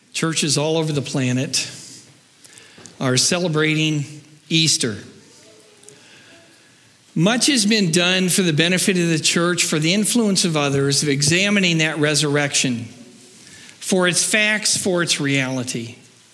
Churches all over the planet are celebrating Easter. Much has been done for the benefit of the church, for the influence of others, of examining that resurrection, for its facts, for its reality.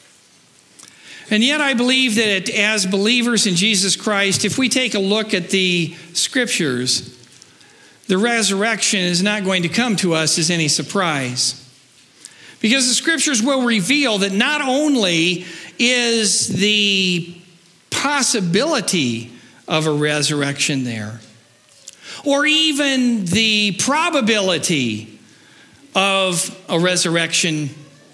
And yet I believe that as believers in Jesus Christ, if we take a look at the Scriptures, the resurrection is not going to come to us as any surprise. Because the Scriptures will reveal that not only is the possibility of a resurrection there, or even the probability of a resurrection,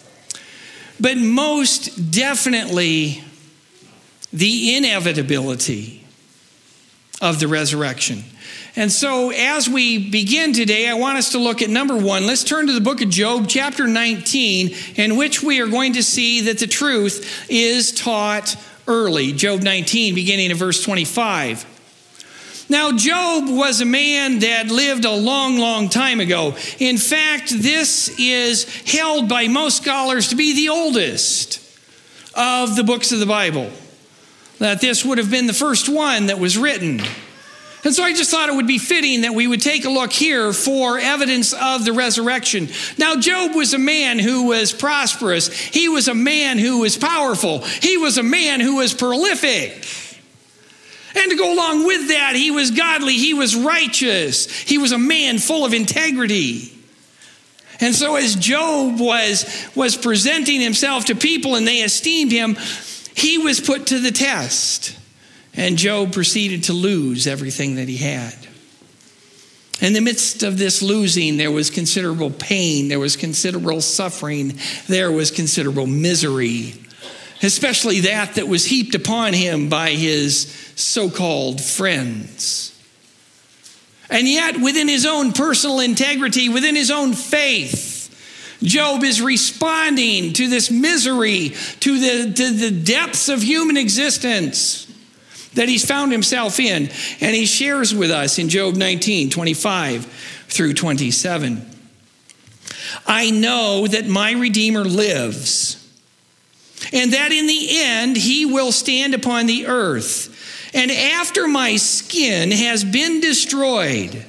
but most definitely the inevitability of the resurrection. And so as we begin today, I want us to look at number one. Let's turn to the book of Job, chapter 19, in which we are going to see that the truth is taught early. Job 19, beginning of verse 25. Now, Job was a man that lived a long, long time ago. In fact, this is held by most scholars to be the oldest of the books of the Bible. That this would have been the first one that was written. And so I just thought it would be fitting that we would take a look here for evidence of the resurrection. Now, Job was a man who was prosperous. He was a man who was powerful. He was a man who was prolific. And to go along with that, he was godly. He was righteous. He was a man full of integrity. And so as Job was presenting himself to people and they esteemed him, he was put to the test. And Job proceeded to lose everything that he had. In the midst of this losing, there was considerable pain. There was considerable suffering. There was considerable misery, especially that was heaped upon him by his so-called friends. And yet, within his own personal integrity, within his own faith, Job is responding to this misery, to the depths of human existence that he's found himself in. And he shares with us in Job 19, 25 through 27. I know that my Redeemer lives, and that in the end he will stand upon the earth. And after my skin has been destroyed,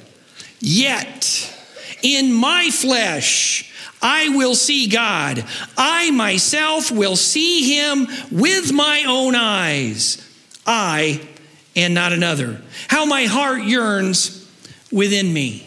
yet in my flesh I will see God. I myself will see him with my own eyes. I and not another. How my heart yearns within me.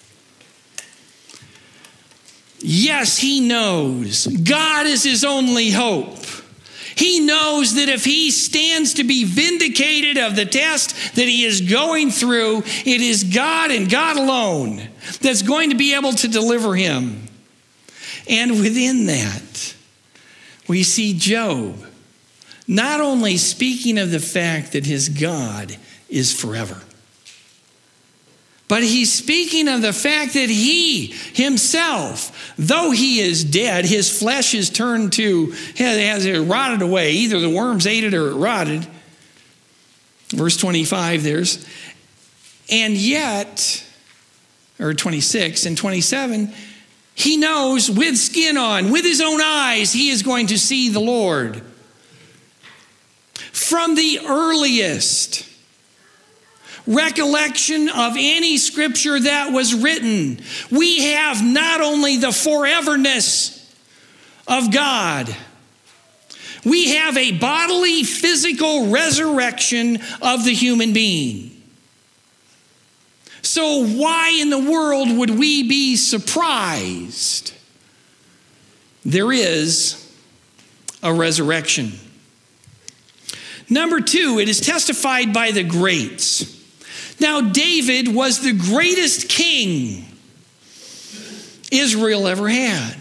Yes, he knows God is his only hope. He knows that if he stands to be vindicated of the test that he is going through, it is God and God alone that's going to be able to deliver him. And within that, we see Job not only speaking of the fact that his God is forever, but he's speaking of the fact that he himself, though he is dead, his flesh is turned to, has it rotted away. Either the worms ate it or it rotted. Verse 25 there's. And yet, or 26 and 27, he knows with skin on, with his own eyes, he is going to see the Lord. From the earliest recollection of any scripture that was written, we have not only the foreverness of God, we have a bodily, physical resurrection of the human being. So why in the world would we be surprised? There is a resurrection. Number two, it is testified by the greats. Now, David was the greatest king Israel ever had.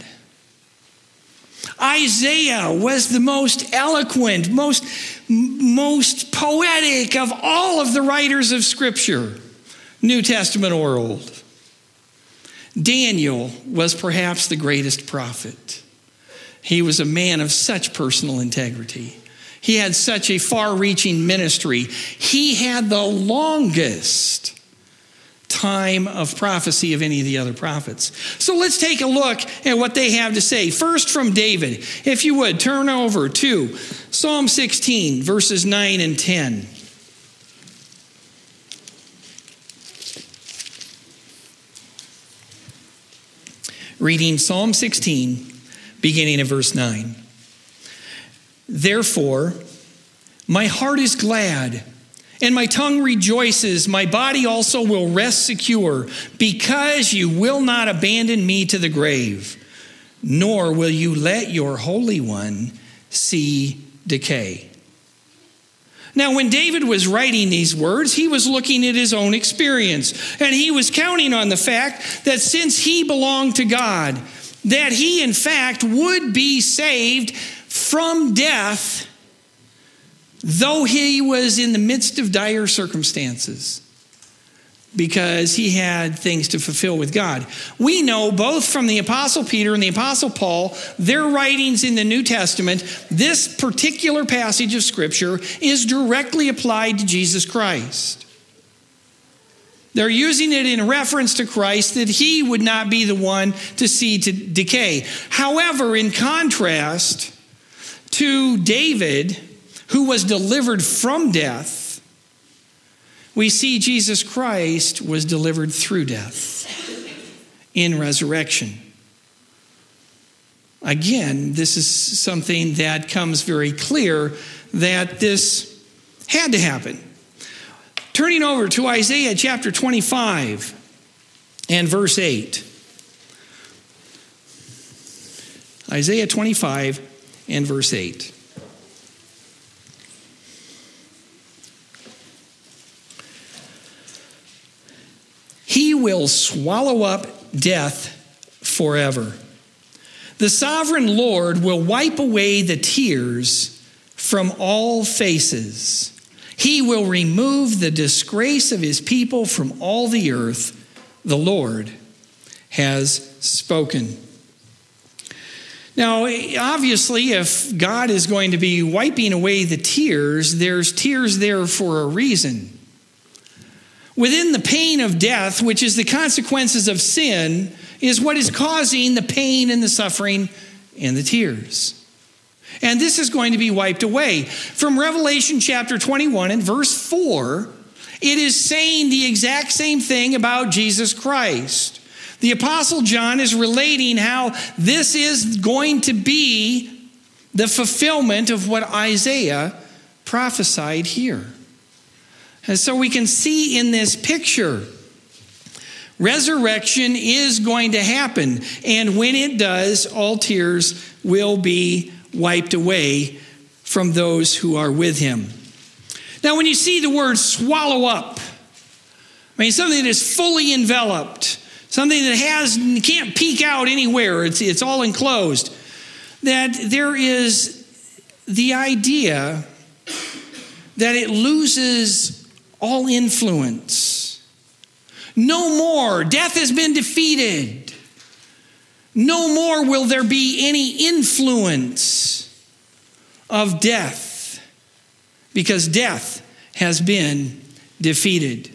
Isaiah was the most eloquent, most poetic of all of the writers of Scripture, New Testament or Old. Daniel was perhaps the greatest prophet. He was a man of such personal integrity. He had such a far-reaching ministry. He had the longest time of prophecy of any of the other prophets. So let's take a look at what they have to say. First from David. If you would, turn over to Psalm 16, verses 9 and 10. Reading Psalm 16, beginning at verse 9. Therefore, my heart is glad, and my tongue rejoices. My body also will rest secure, because you will not abandon me to the grave, nor will you let your Holy One see decay. Now, when David was writing these words, he was looking at his own experience, and he was counting on the fact that since he belonged to God, that he, in fact, would be saved from death, though he was in the midst of dire circumstances, because he had things to fulfill with God. We know both from the Apostle Peter and the Apostle Paul, their writings in the New Testament, this particular passage of Scripture is directly applied to Jesus Christ. They're using it in reference to Christ, that he would not be the one to see to decay. However, in contrast to David, who was delivered from death, we see Jesus Christ was delivered through death in resurrection. Again, this is something that comes very clear that this had to happen. Turning over to Isaiah chapter 25 and verse 8. Isaiah 25 and verse 8. He will swallow up death forever. The sovereign Lord will wipe away the tears from all faces. He will remove the disgrace of his people from all the earth. The Lord has spoken. Now, obviously, if God is going to be wiping away the tears, there's tears there for a reason. Within the pain of death, which is the consequences of sin, is what is causing the pain and the suffering and the tears. And this is going to be wiped away. From Revelation chapter 21 and verse 4, it is saying the exact same thing about Jesus Christ. The Apostle John is relating how this is going to be the fulfillment of what Isaiah prophesied here. And so we can see in this picture, resurrection is going to happen. And when it does, all tears will be wiped away from those who are with him. Now, when you see the word swallow up, I mean, something that is fully enveloped, something that can't peek out anywhere, it's all enclosed, that there is the idea that it loses all influence. No more. Death has been defeated. No more will there be any influence of death, because death has been defeated.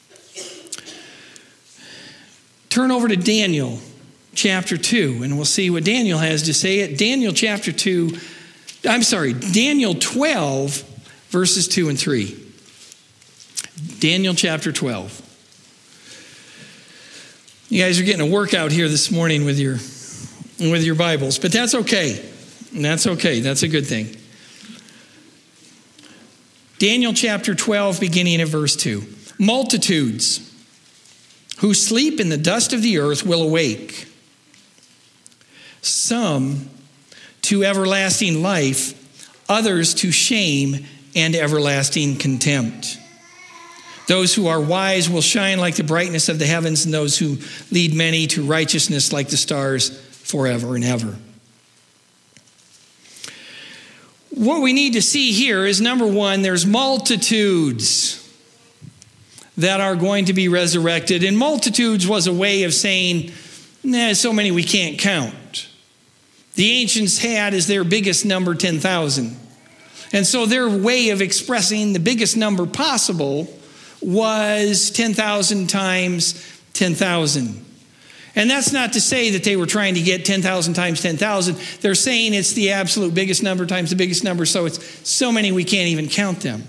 Turn over to Daniel chapter 2, and we'll see what Daniel has to say. Daniel 12, verses 2 and 3. Daniel chapter 12. You guys are getting a workout here this morning with your Bibles, but that's okay. That's okay. That's a good thing. Daniel chapter 12, beginning at verse 2. Multitudes who sleep in the dust of the earth will awake. Some to everlasting life, others to shame and everlasting contempt. Those who are wise will shine like the brightness of the heavens, and those who lead many to righteousness like the stars forever and ever. What we need to see here is, number one, there's multitudes that are going to be resurrected. And multitudes was a way of saying, so many we can't count. The ancients had as their biggest number 10,000. And so their way of expressing the biggest number possible was 10,000 times 10,000. And that's not to say that they were trying to get 10,000 times 10,000. They're saying it's the absolute biggest number times the biggest number, so it's so many we can't even count them.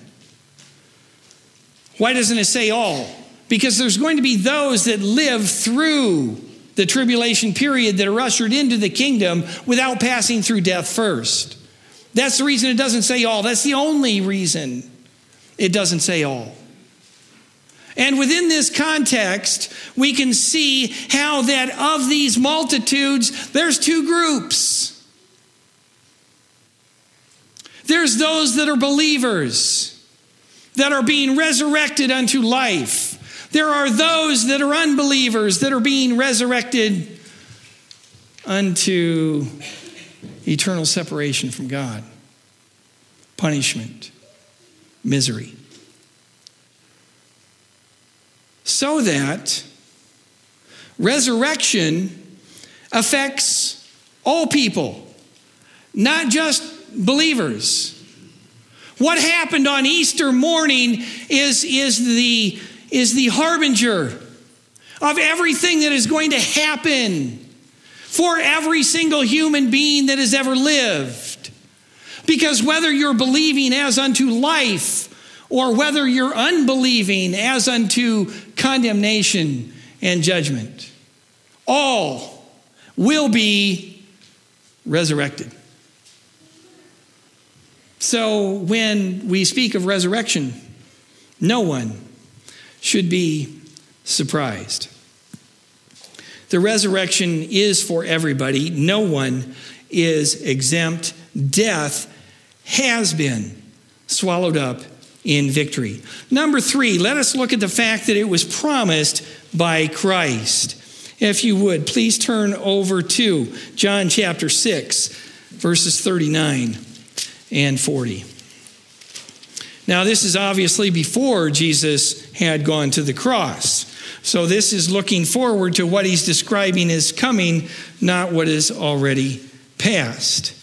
Why doesn't it say all? Because there's going to be those that live through the tribulation period that are ushered into the kingdom without passing through death first. That's the reason it doesn't say all. That's the only reason it doesn't say all. And within this context, we can see how that of these multitudes, there's two groups. There's those that are believers, that are being resurrected unto life. There are those that are unbelievers that are being resurrected unto eternal separation from God, punishment, misery. So that resurrection affects all people, not just believers. What happened on Easter morning is the harbinger of everything that is going to happen for every single human being that has ever lived. Because whether you're believing as unto life, or whether you're unbelieving as unto condemnation and judgment, all will be resurrected. So when we speak of resurrection, no one should be surprised. The resurrection is for everybody. No one is exempt. Death has been swallowed up in victory. Number 3, let us look at the fact that it was promised by Christ. If you would, please turn over to John chapter 6, verses 39 and 40. Now, this is obviously before Jesus had gone to the cross. So this is looking forward to what he's describing as coming, not what is already past.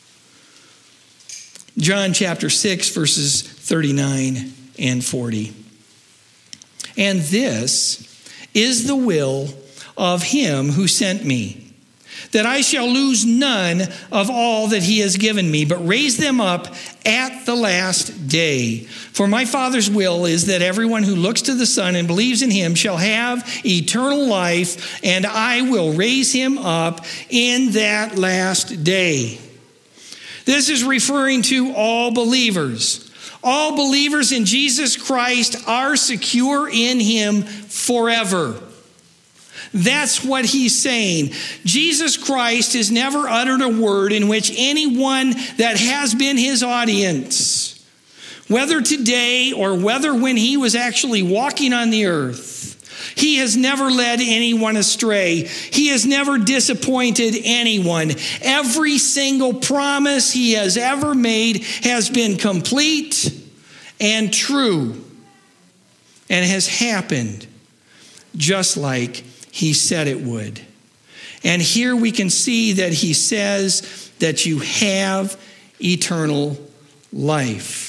John chapter 6, verses 39 and 40. And this is the will of him who sent me, that I shall lose none of all that he has given me, but raise them up at the last day. For my Father's will is that everyone who looks to the Son and believes in him shall have eternal life, and I will raise him up in that last day. This is referring to all believers. All believers in Jesus Christ are secure in him forever. That's what he's saying. Jesus Christ has never uttered a word in which anyone that has been his audience, whether today or whether when he was actually walking on the earth, he has never led anyone astray. He has never disappointed anyone. Every single promise he has ever made has been complete and true and has happened just like he said it would. And here we can see that he says that you have eternal life.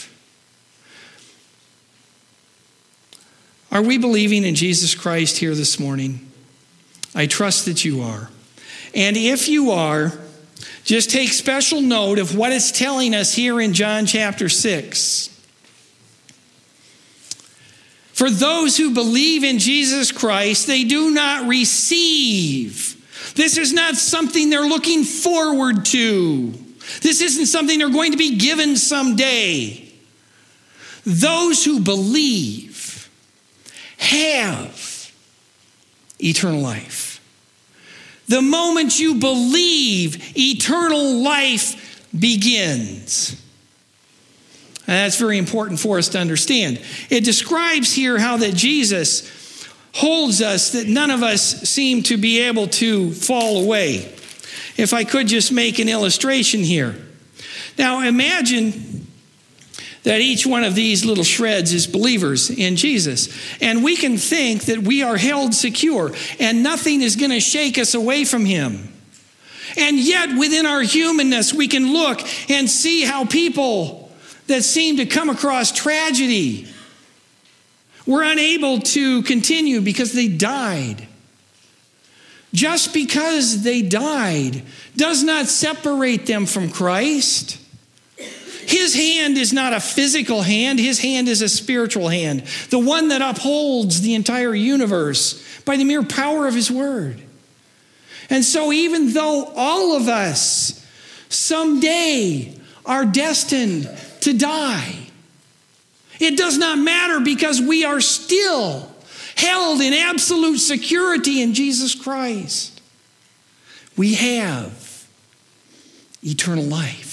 Are we believing in Jesus Christ here this morning? I trust that you are. And if you are, just take special note of what it's telling us here in John chapter 6. For those who believe in Jesus Christ, they do not receive. This is not something they're looking forward to. This isn't something they're going to be given someday. Those who believe have eternal life. The moment you believe, eternal life begins. And that's very important for us to understand. It describes here how that Jesus holds us, that none of us seem to be able to fall away. If I could just make an illustration here. Now imagine that each one of these little shreds is believers in Jesus. And we can think that we are held secure and nothing is going to shake us away from him. And yet within our humanness, we can look and see how people that seem to come across tragedy were unable to continue because they died. Just because they died does not separate them from Christ. His hand is not a physical hand. His hand is a spiritual hand, the one that upholds the entire universe by the mere power of his word. And so even though all of us someday are destined to die, it does not matter because we are still held in absolute security in Jesus Christ. We have eternal life.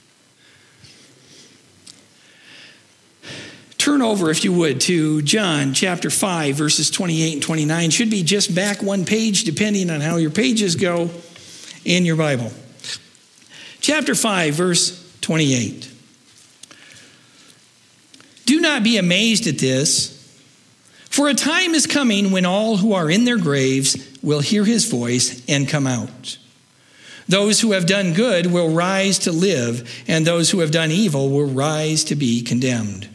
Turn over, if you would, to John chapter 5, verses 28 and 29. Should be just back one page, depending on how your pages go in your Bible. Chapter 5, verse 28. Do not be amazed at this, for a time is coming when all who are in their graves will hear his voice and come out. Those who have done good will rise to live, and those who have done evil will rise to be condemned.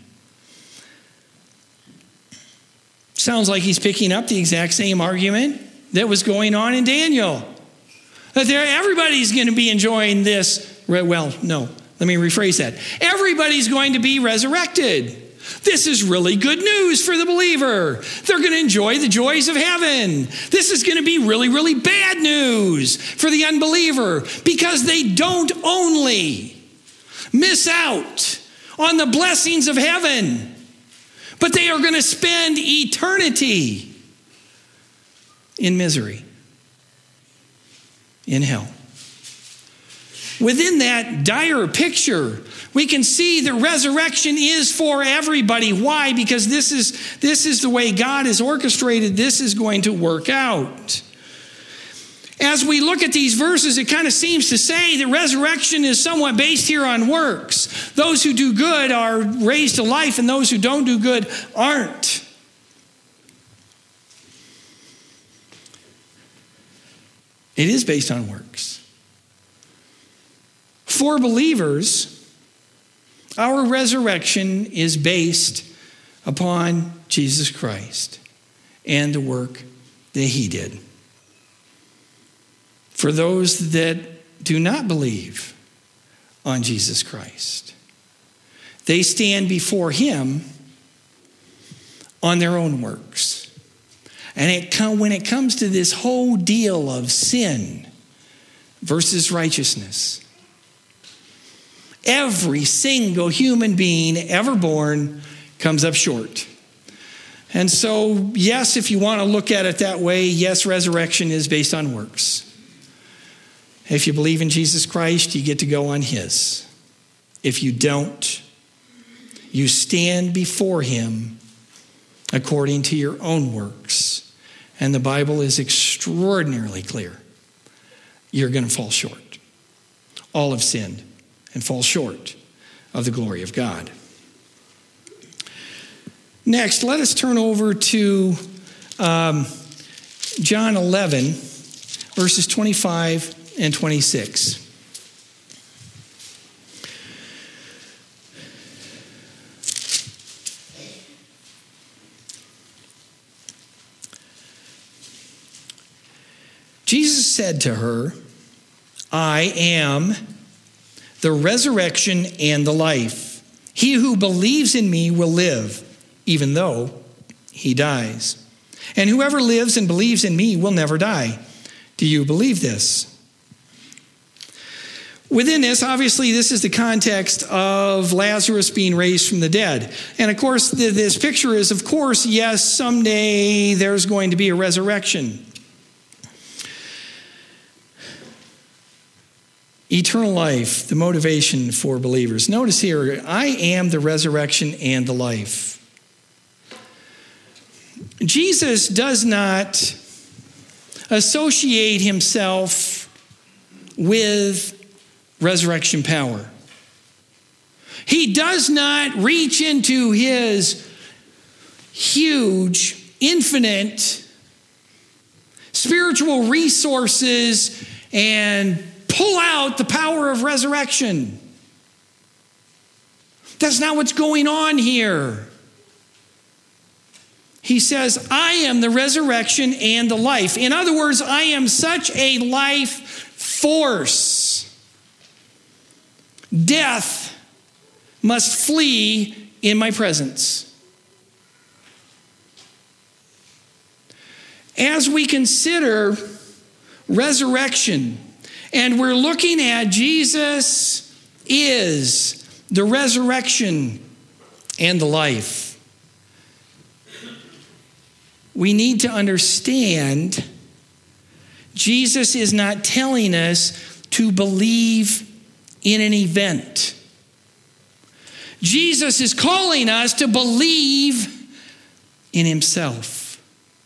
Sounds like he's picking up the exact same argument that was going on in Daniel. That everybody's going to be enjoying this. Well, no, let me rephrase that. Everybody's going to be resurrected. This is really good news for the believer. They're going to enjoy the joys of heaven. This is going to be really, really bad news for the unbeliever because they don't only miss out on the blessings of heaven, but they are going to spend eternity in misery, in hell. Within that dire picture, we can see that resurrection is for everybody. Why? Because this is the way God has orchestrated. This is going to work out. As we look at these verses, it kind of seems to say that resurrection is somewhat based here on works. Those who do good are raised to life, and those who don't do good aren't. It is based on works. For believers, our resurrection is based upon Jesus Christ and the work that he did. For those that do not believe on Jesus Christ, they stand before him on their own works. And when it comes to this whole deal of sin versus righteousness, every single human being ever born comes up short. And so, yes, if you want to look at it that way, yes, resurrection is based on works. If you believe in Jesus Christ, you get to go on his. If you don't, you stand before him according to your own works. And the Bible is extraordinarily clear. You're going to fall short. All have sinned and fall short of the glory of God. Next, let us turn over to John 11, verses 25 and 26. Jesus said to her, I am the resurrection and the life. He who believes in me will live, even though he dies. And whoever lives and believes in me will never die. Do you believe this? Within this, obviously, this is the context of Lazarus being raised from the dead. And of course, this picture is, of course, yes, someday there's going to be a resurrection. Eternal life, the motivation for believers. Notice here, I am the resurrection and the life. Jesus does not associate himself with resurrection power. He does not reach into his huge, infinite spiritual resources and pull out the power of resurrection. That's not what's going on here. He says, I am the resurrection and the life. In other words, I am such a life force. Death must flee in my presence. As we consider resurrection, and we're looking at Jesus is the resurrection and the life, we need to understand Jesus is not telling us to believe in an event. Jesus is calling us to believe in himself.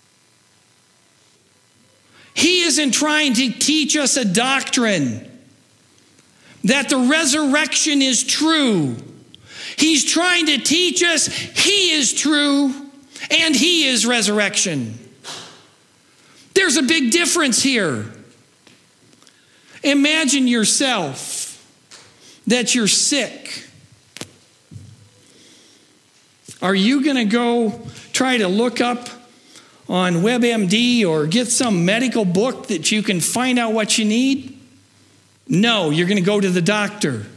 He isn't trying to teach us a doctrine that the resurrection is true. He's trying to teach us he is true and he is resurrection. There's a big difference here. Imagine yourself that you're sick. Are you going to go try to look up on WebMD or get some medical book that you can find out what you need? No, you're going to go to the doctor.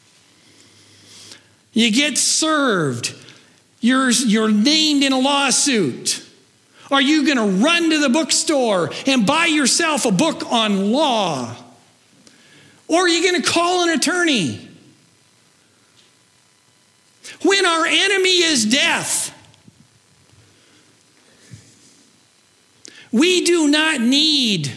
You get served. You're named in a lawsuit. Are you going to run to the bookstore and buy yourself a book on law? Or are you going to call an attorney? When our enemy is death, we do not need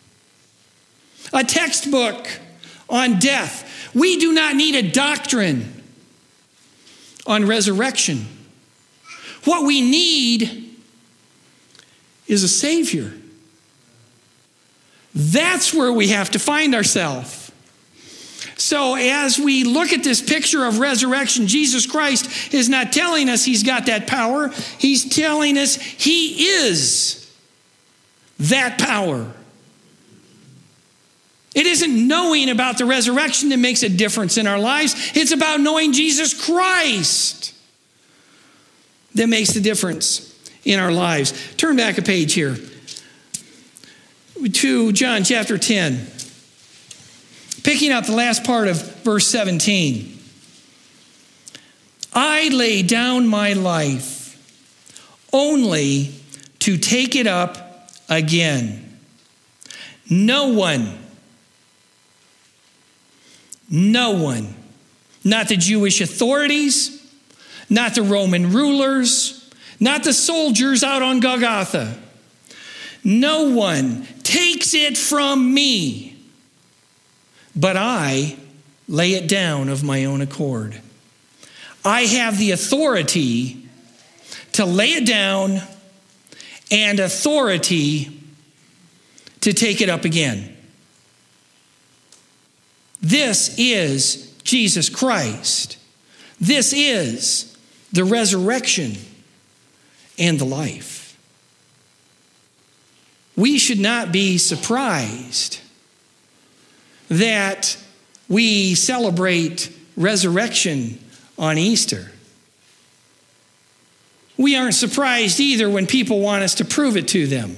a textbook on death. We do not need a doctrine on resurrection. What we need is a Savior. That's where we have to find ourselves. So as we look at this picture of resurrection, Jesus Christ is not telling us he's got that power. He's telling us he is that power. It isn't knowing about the resurrection that makes a difference in our lives. It's about knowing Jesus Christ that makes the difference in our lives. Turn back a page here to John chapter 10. Picking up the last part of verse 17. I lay down my life only to take it up again. No one, not the Jewish authorities, not the Roman rulers, not the soldiers out on Golgotha. No one takes it from me, but I lay it down of my own accord. I have the authority to lay it down and authority to take it up again. This is Jesus Christ. This is the resurrection and the life. We should not be surprised that we celebrate resurrection on Easter. We aren't surprised either when people want us to prove it to them.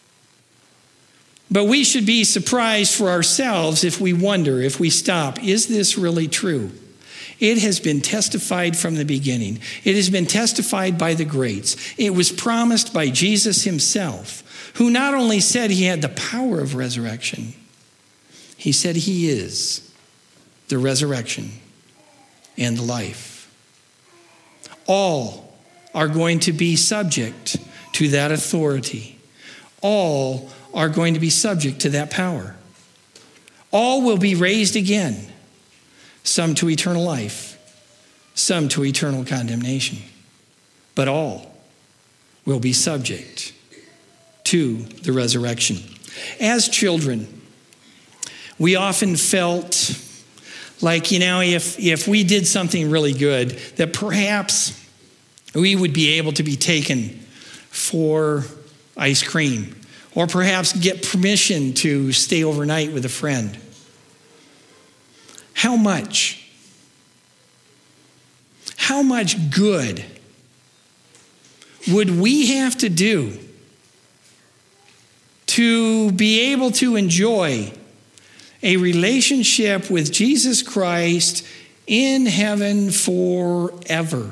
But we should be surprised for ourselves if we wonder, if we stop, is this really true? It has been testified from the beginning. It has been testified by the greats. It was promised by Jesus himself, who not only said he had the power of resurrection, he said he is the resurrection and the life. All are going to be subject to that authority. All are going to be subject to that power. All will be raised again, some to eternal life, some to eternal condemnation. But all will be subject to the resurrection. As children, we often felt like, if we did something really good, that perhaps we would be able to be taken for ice cream, or perhaps get permission to stay overnight with a friend. How much good would we have to do to be able to enjoy a relationship with Jesus Christ in heaven forever?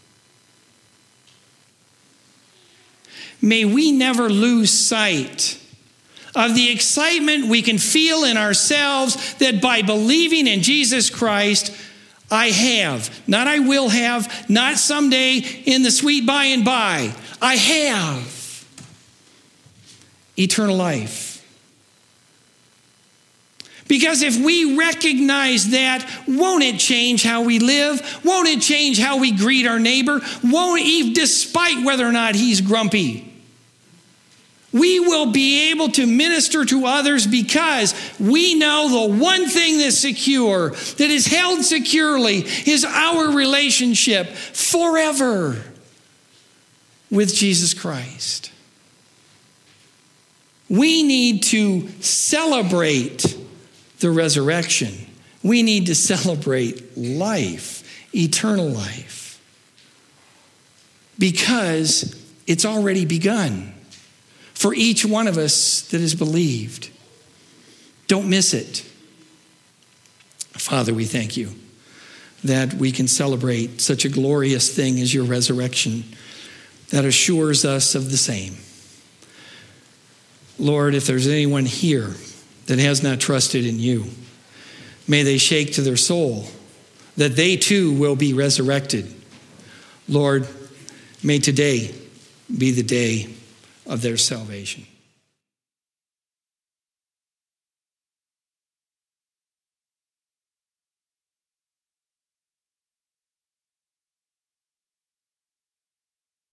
May we never lose sight of the excitement we can feel in ourselves that by believing in Jesus Christ, I have, not I will have, not someday in the sweet by and by, I have eternal life. Because if we recognize that, won't it change how we live? Won't it change how we greet our neighbor? Won't it, despite whether or not he's grumpy? We will be able to minister to others because we know the one thing that's secure, that is held securely, is our relationship forever with Jesus Christ. We need to celebrate the resurrection. We need to celebrate life, eternal life, because it's already begun for each one of us that has believed. Don't miss it. Father, we thank you that we can celebrate such a glorious thing as your resurrection that assures us of the same. Lord, if there's anyone here that has not trusted in you, may they shake to their soul that they too will be resurrected. Lord, may today be the day of their salvation.